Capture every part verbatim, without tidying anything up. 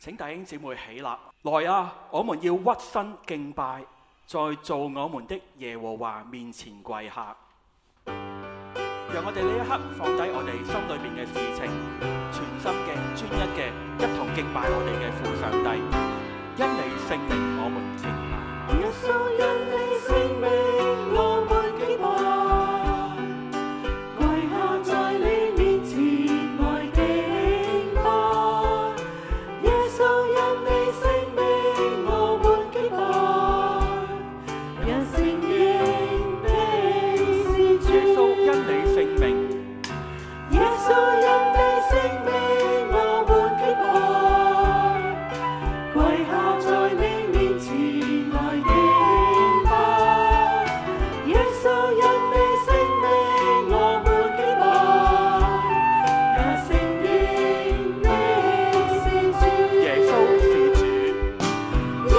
請弟兄姊妹起立，來啊！我們要屈身敬拜，在造我們的耶和華面前跪下。讓我哋呢一刻放低我哋心裏邊嘅事情，全心嘅、專一嘅，一同敬拜我哋嘅父上帝。因你聖名，我們敬拜。 耶穌，因你聖名，我們敬拜。跪下在你面前來敬拜。耶穌，因你聖名，我們敬拜。讓聖經的是主。 耶穌，因你聖名。 耶穌，因你聖名，我們敬拜。跪下在你面前來敬拜。耶穌，因你聖名，我們敬拜。讓聖經的是主。 耶穌是主。 耶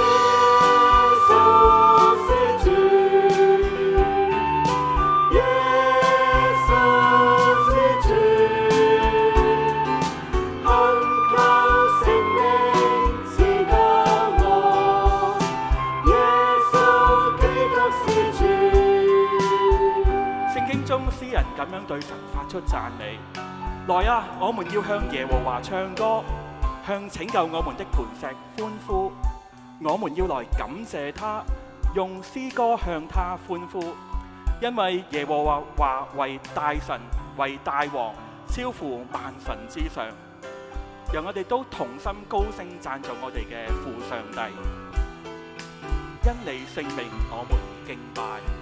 穌是主。耶穌是主。懇求聖靈賜給我。耶穌基督是主。 聖經中詩人咁樣對神發出讚美：來啊，我們要向耶和華唱歌，向拯救我們的磐石歡呼。我們要來感謝他，用詩歌向他歡呼，因為耶和華話為大神，為大王，超乎萬神之上。讓我哋都同心高聲讚頌我哋嘅父上帝。因你聖名，我們敬拜。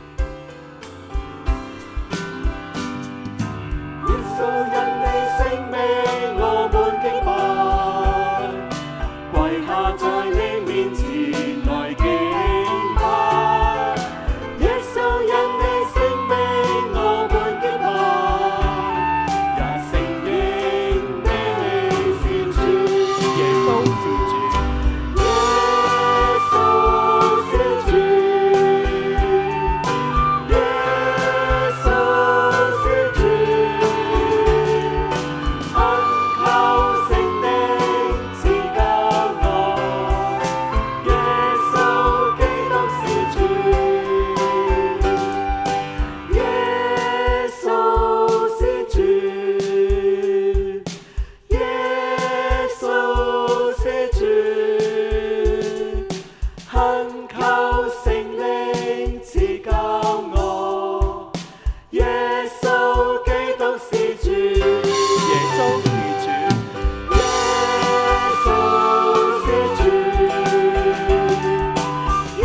耶穌，因你聖名，我們敬拜。跪下在你面前來敬拜。耶穌，因你聖名，我們敬拜。讓聖經的是主。 耶穌是主。 耶穌是主。耶穌是主。懇求聖靈賜給我。耶穌基督是主。耶穌是主。耶穌是主。懇求聖靈賜給我。耶穌基督是主。 耶穌是主。 耶穌是主。耶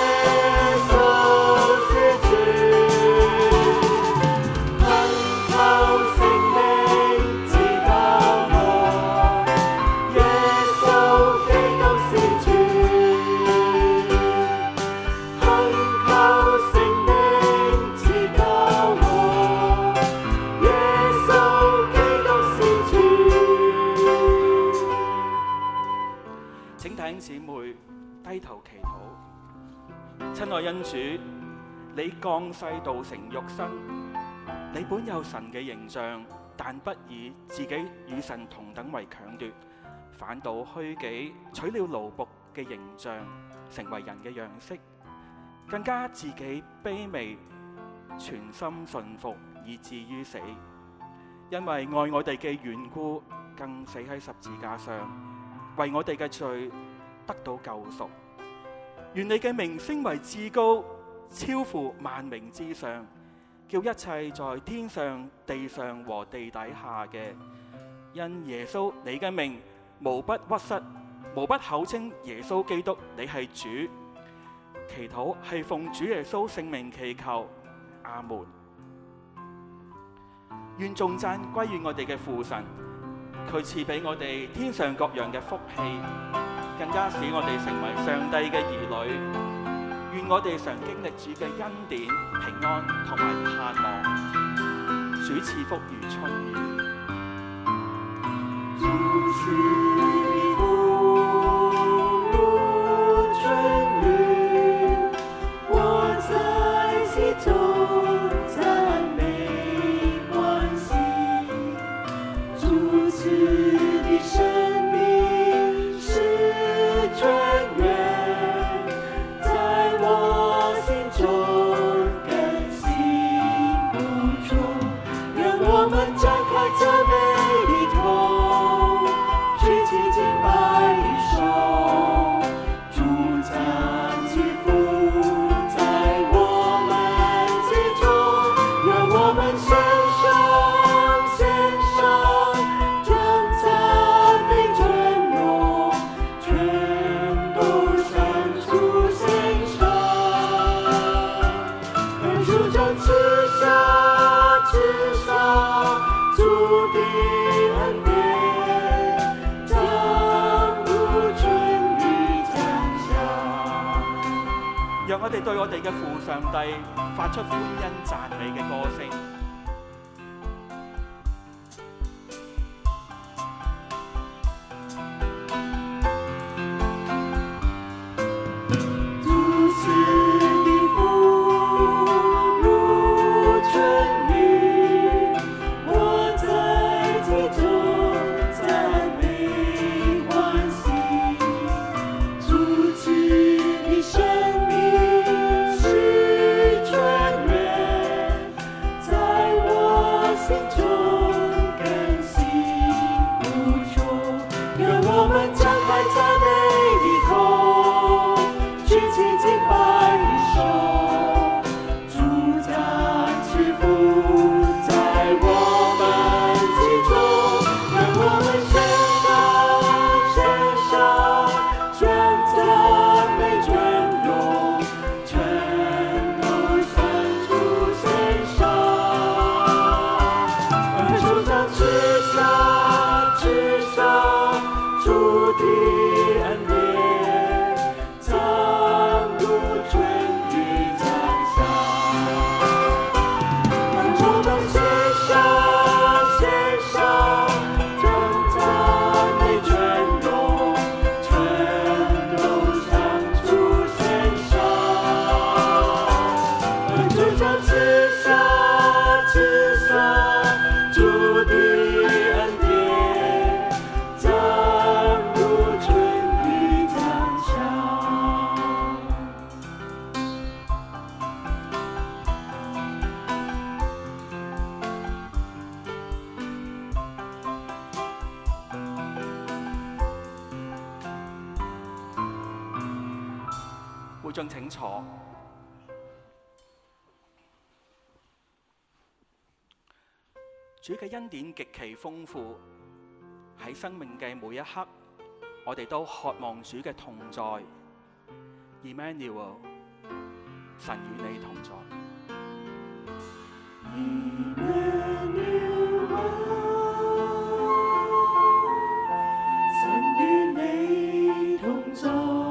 穌是主。懇求聖靈賜給我。耶穌基督是主。懇求聖靈賜給我。耶穌基督是主。 請弟兄姊妹低頭祈禱。親愛恩主，你降世道成肉身，你本有神嘅形象，但不以自己與神同等為強奪，反倒虛己，取了奴僕嘅形象，成為人嘅樣式，更加自己卑微，全心順服，以至於死。因為愛我哋嘅緣故，更死喺十字架上，為我哋嘅罪得到救贖。願你嘅名升為至高，超乎萬名之上，叫一切在天上、地上和地底下嘅，因耶穌你嘅名，無不屈膝，無不口稱耶穌基督你係主。祈禱係奉主耶穌聖名祈求，阿門。願頌讚歸於我哋嘅父神，佢賜俾我哋天上各樣嘅福氣，更加使我哋成為上帝嘅兒女。願我哋常經歷主嘅恩典、平安同埋盼望。主賜福如春雨。 主賜的福如春雨，我在其中讚美歡喜。主賜的生命是我哋對我哋嘅父上帝發出歡欣讚美嘅歌聲。會眾請坐。主嘅恩典極其豐富，喺生命嘅每一刻，我哋都渴望主嘅同在。Emmanuel， 神與你同在。 Emmanuel， 神與你同在。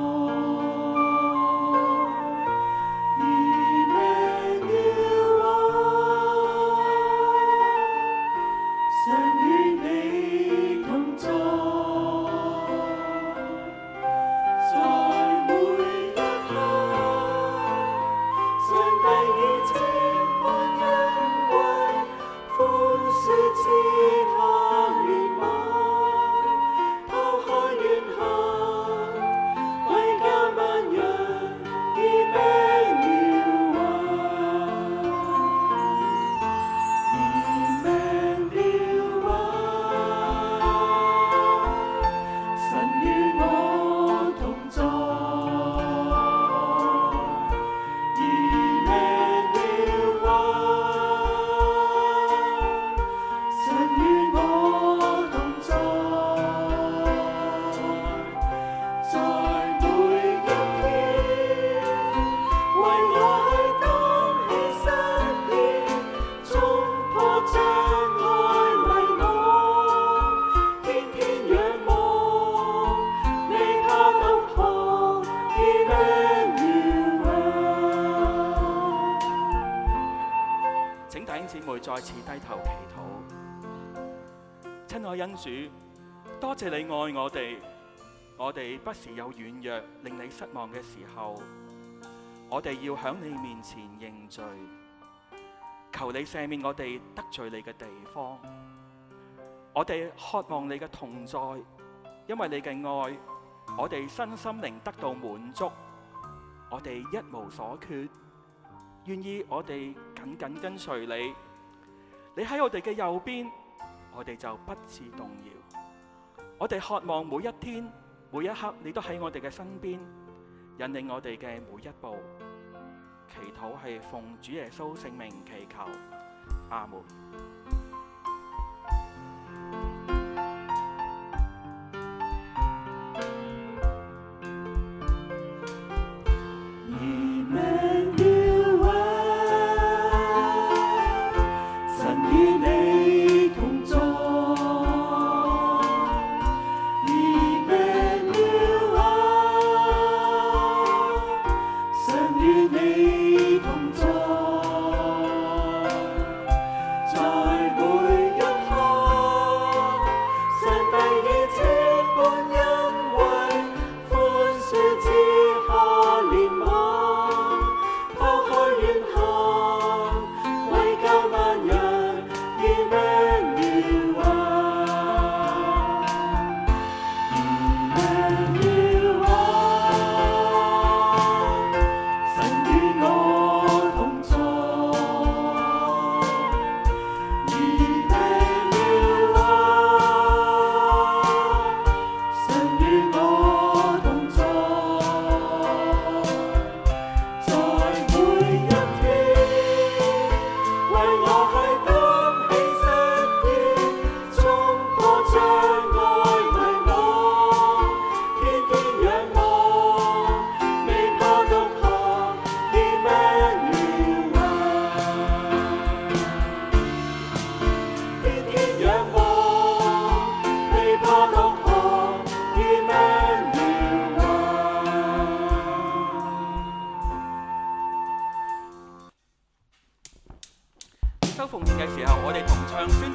再次低頭祈禱。親愛恩主，多謝你愛我哋，我哋不時有軟弱令你失望嘅時候，我哋要響你面前認罪，求你赦免我哋得罪你嘅地方。我哋渴望你嘅同在，因為你嘅愛，我哋身心靈得到滿足，我哋一無所缺，願意我哋緊緊跟隨你。你喺我哋嘅右邊，我哋就不致動搖。我哋渴望每一天、每一刻，你都喺我哋嘅身邊，引領我哋嘅每一步。祈禱係奉主耶穌聖名祈求，阿門。 與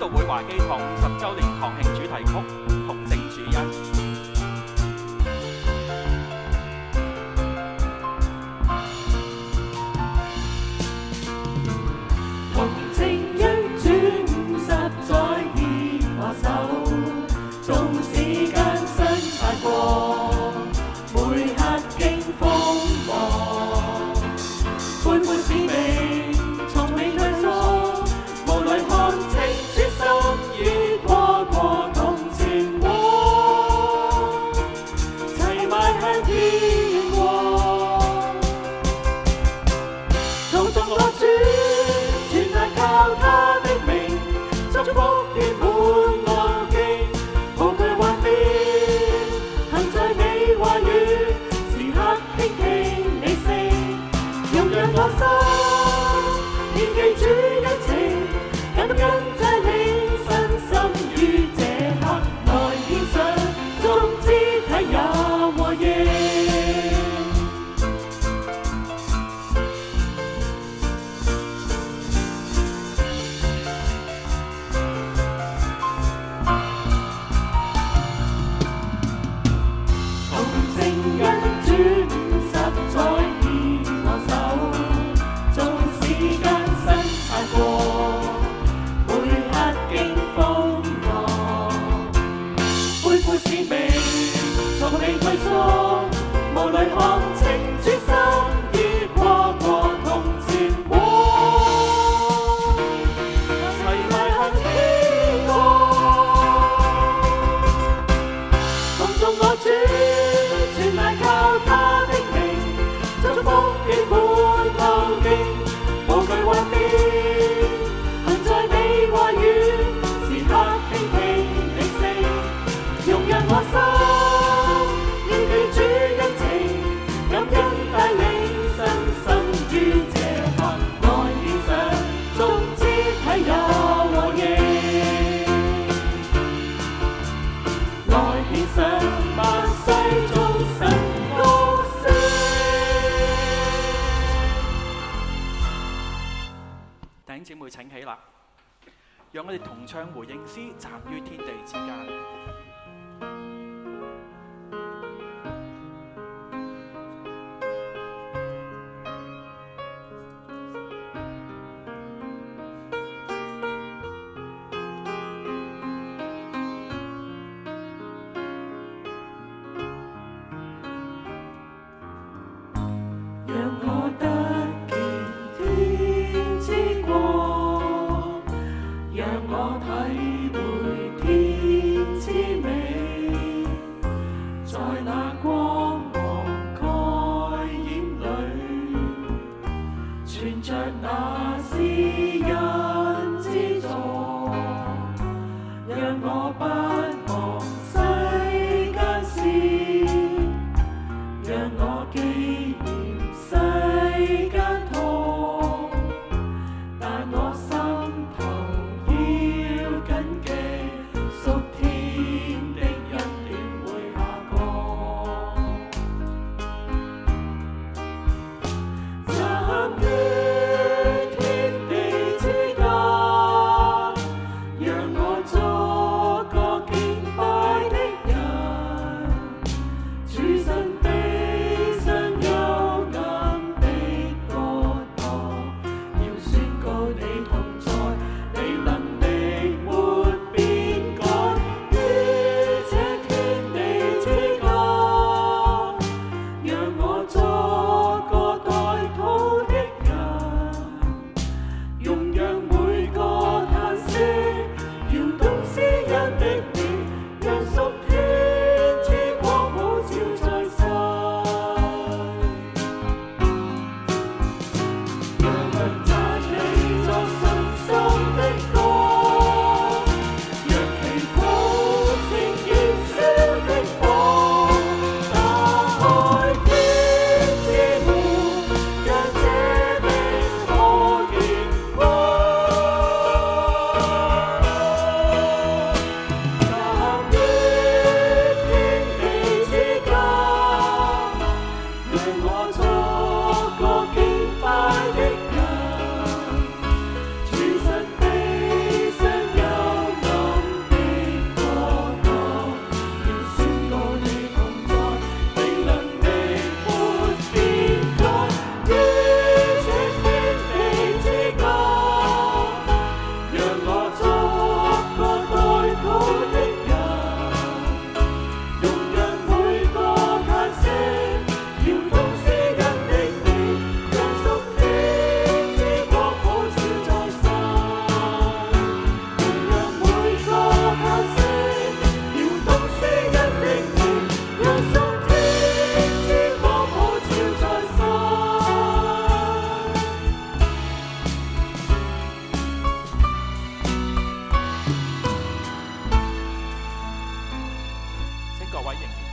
會華基堂五十週年堂慶主題曲《同證主恩》。 同證恩主五十載牽我手，縱時間新擦過，每刻經風浪，背負使命，從未退縮，無慮看清主心意，跨過同前往，齊邁向天國。同眾我主，全賴靠他的名，祝福遍滿我境，無懼幻變，行在你話語，時刻傾聽你聲，容讓我心念記主恩情，感恩在你身心於這刻來獻上，眾肢體也和應。同證恩主五十載牽我手，縱時間新擦過，每刻經風浪，背負使命，從未退縮，無慮看清主心意，跨過同前往，齊邁向天國。同眾我主，全賴靠他的名，祝福遍滿路徑，無懼幻變，行在你話語，時刻傾聽你聲，容讓我心念記主恩情，感恩帶領身心於這刻來獻上，眾肢體也和應，來獻上萬世眾神高聲。 弟兄姊妹請起立，讓我哋同唱回應詩，站於天地之間。 讓我得見天之國，讓我體會天之美。 位仍然